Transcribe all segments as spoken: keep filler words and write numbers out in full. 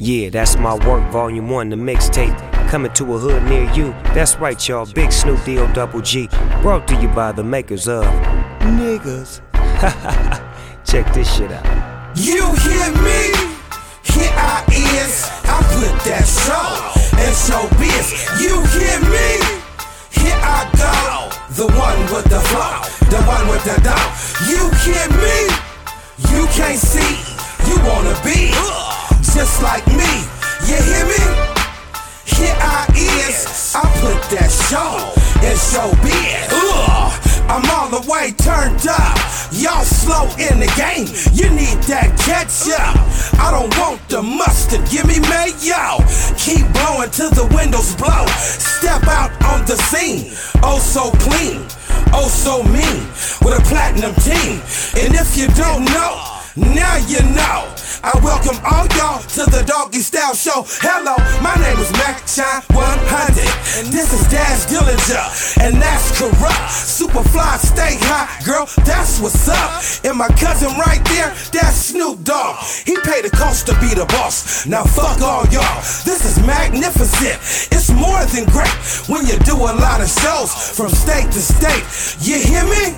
Yeah, that's my work, volume one, the mixtape. Coming to a hood near you. That's right, y'all. Big Snoop D O Double G. Brought to you by the makers of Niggas. Check this shit out. You hear me? Here I is. I put that show and showbiz. You hear me? Here I go. The one with the flow, the one with the dough. You hear me? You can't see. You wanna be just like me. You hear me? Here I is, I put that show in showbiz. Ugh, I'm all the way turned up. Y'all slow in the game, you need that ketchup. I don't want the mustard, give me mayo. Keep blowing till the windows blow. Step out on the scene, oh so clean, oh so mean, with a platinum team. And if you don't know, now you know. I welcome all y'all to the Doggy Style Show. Hello, my name is Mac Shine one hundred. And this is Dash Dillinger, and that's corrupt. Superfly, stay high, girl, that's what's up. And my cousin right there, that's Snoop Dogg. He paid the cost to be the boss. Now fuck all y'all, this is magnificent. It's more than great when you do a lot of shows from state to state. You hear me?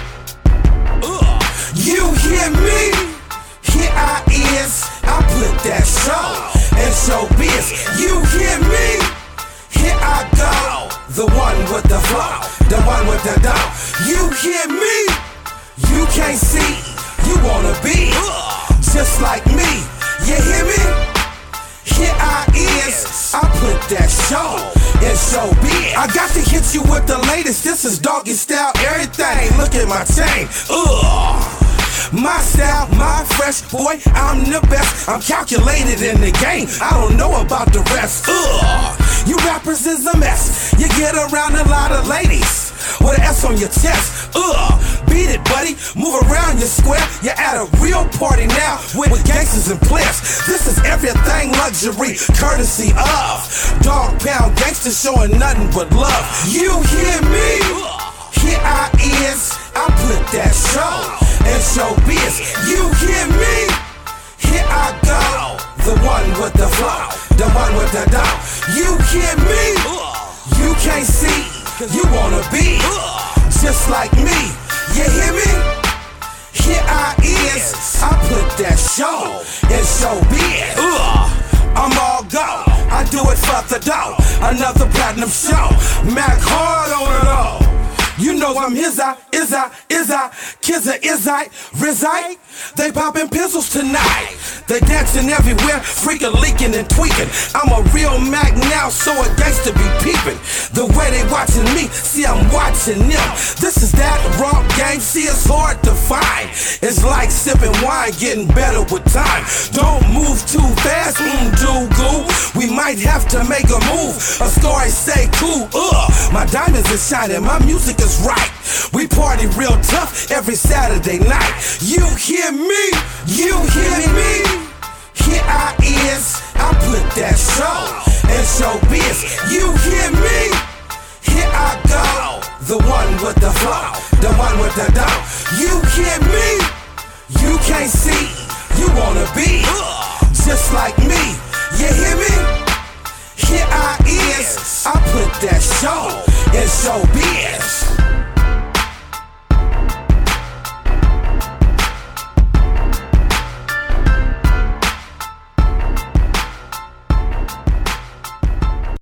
You hear me? Here I is, I put that show and showbiz. You hear me? Here I go, the one with the flow, the one with the dough. You hear me? You can't see, you wanna be just like me. You hear me? Here I is, I put that show and showbiz. I got to hit you with the latest. This is Doggy Style, everything. Look at my chain. Ugh. My style, my fresh boy, I'm the best. I'm calculated in the game, I don't know about the rest. Ugh, you rappers is a mess. You get around a lot of ladies with an S on your chest. Ugh, beat it, buddy. Move around your square. You're at a real party now with, with gangsters and players. This is everything luxury, courtesy of Dog Pound Gangsters showing nothing but love. You hear me? Here I is. I put that show and showbiz. You hear me? Here I go, the one with the flow, the one with the dough. You hear me? You can't see, you wanna be just like me. You hear me? Here I is, I put that show in showbiz. I'm all go, I do it for the dough. Another platinum show, Mac hard on it all. You know I'm his I, is I, is I, kids are is I, reside. They poppin' pistols tonight. They dancing everywhere, freaking leaking and tweaking. I'm a real Mac now, so a gangster be peeping. The way they watching me, see I'm watching them. This is that raw game, see it's hard to find. It's like sipping wine, getting better with time. Don't move too fast, mm, do goo. We might have to make a move. A story say cool, ugh. My diamonds is shining, my music is right. We party real tough every Saturday night. You hear me? You hear me? Here I is, I put that show and showbiz. You hear me? Here I go, the one with the flow, the one with the dough. You hear me? You can't see, you wanna be just like me. You hear me? Here I is, I put that show and showbiz.